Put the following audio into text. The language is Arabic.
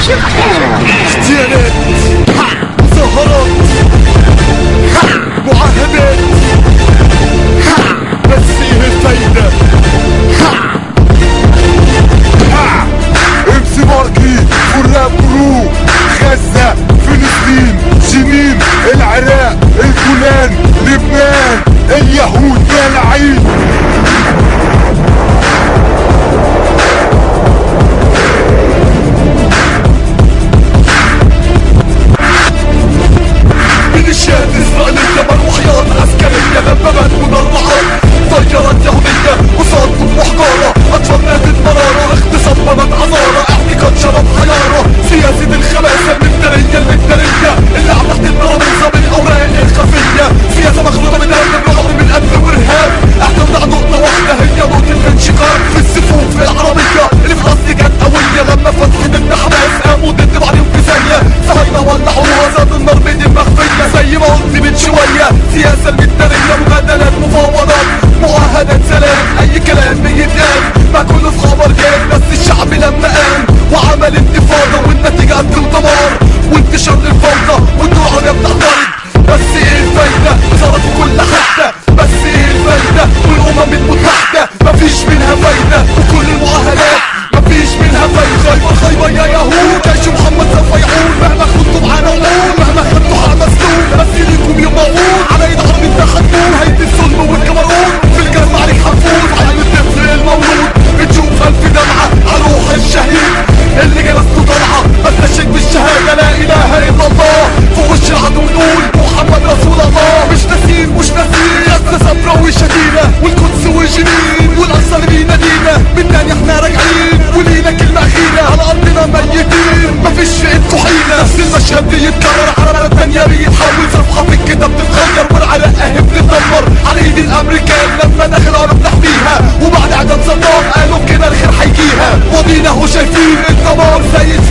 اغتيالات، مظاهرات، معاهدات، بس ايه الفايدة؟ امسي ماركي فراق برو، غزة، فلسطين، جنين، العراق، الجولان، لبنان، اليهود يا لعين. ميليشيات اسرائيلية مروحيات عسكرية دبابات مدرعات طيارات يهودية وصوت وحجارة اطفال نادت مرارة اغتصاب بنات عذارة اعتقاد شباب حيارة سياسة الخباثة المدارية اللي عم تحت الترابيزة بالاوراق الخفية سياسة مخلوطة من قلب الرعب من قلب وارهاب اعتمد على نقطة واحدة هي نقطة الانشقاق في الصفوف العربية اللي في الاصل كانت قوية لما فتحت ضد حماس قاموا ضد بعضهم في ثانية صهاينة ولعوها زاد النار بين المخفية زي ما قلت من شوية سياسة المدارية مجادلات مفاوضات معاهدات سلام اي كلام بيتقال ما كله في خبر جاي بس الشعب لما قام وعمل انتفاضة والنتيجة قتل ودمار وانتشار الفوضى والنوع بتعترض بس ايه الفايدة؟ صارت في كل حتة بس ايه الفايدة؟ والامم المتحدة مفيش منها فايدة وكل المعاهدات مفيش منها فايدة. خيبة يا يهود جيش محمد سوف يعود مهما خدتوا معانا وعود مهما خدتوا على مسلول بس ليكم يوم موعود على ايد عرب التخدون هيدي الظلم والجبروت في الجنة عليك حنفوت على الطفل المولود بتشوف الف دمعة على روح الشهيد اللي جلسته طالعة بتنشد بالشهادة لا اله الا الله فوق وش العدو نقول محمد رسول الله مش ناسين غزة صبرا وشديدة والقدس وجنين والاقصى اللي بينادينا من تاني احنا راجعين ولينا كلمة اخيرة على ارضنا ميتين مفيش في ايدكوا حيلة نفس المشهد بيتكرر على بلد تانية بيتحول صفحة في الكتاب تتغير والعراق اهي بتتدمر على ايد الامريكان لما دخلوا قالوا بنحميها وبعد اعدام صدام قالوا كده الخير هيجيها ودينا هو شايفين الدمار زي